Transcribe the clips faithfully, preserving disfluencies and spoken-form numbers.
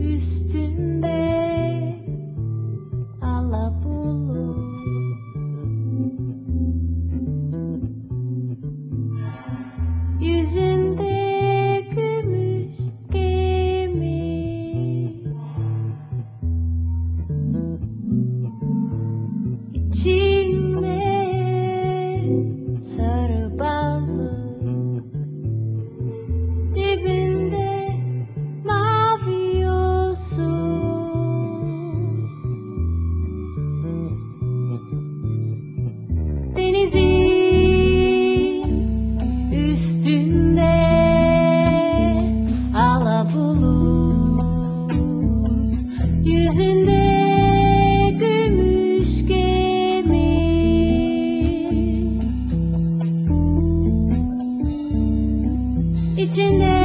üstünde alabulut, yüzünde gümüş gemi, içinde sarı balık, dibinde mavi yosun, denizin üstünde alabulut, yüzünde gümüş gemi, içinde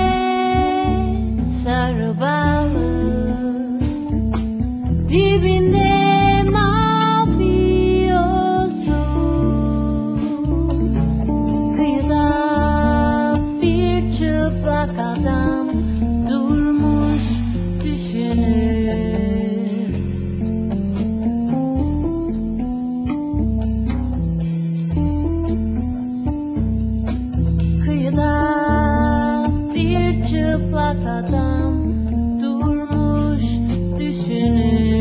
sarı balık, dibinde mavi yosun, kıyıda bir çıplak adam durmuş düşünür. Kıyıda bir çıplak adam durmuş düşünür.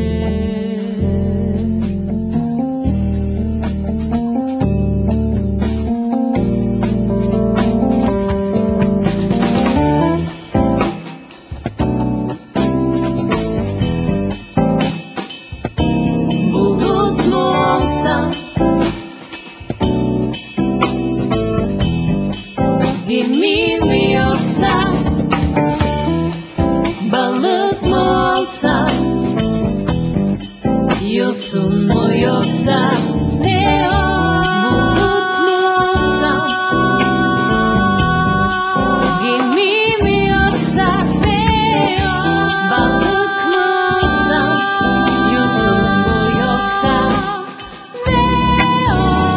Bulut mu olsam, gemi mi yoksa, balık mı olsam, yosun mu yoksa ne o? Bulut mu olsam, gemi mi yoksa ne o? Balık mı olsam, yosun mu yoksa ne o?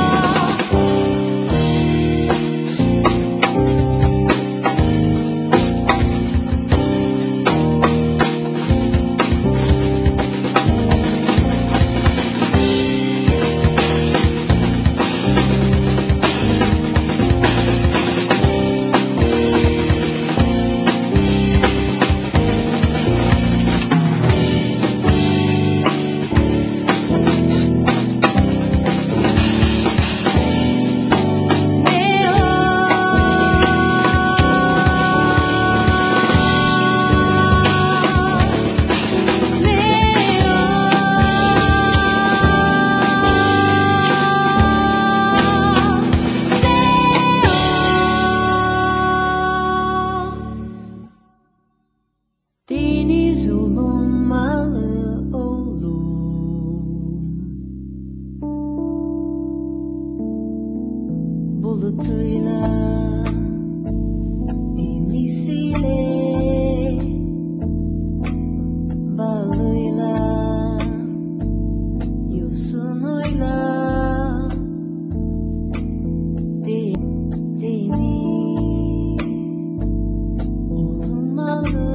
Deniz olunmalı oğlum, bulutuyla, deniziyle, balıyla, yosunuyla, de- deniz olunmalı.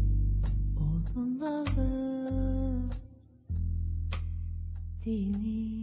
Deniz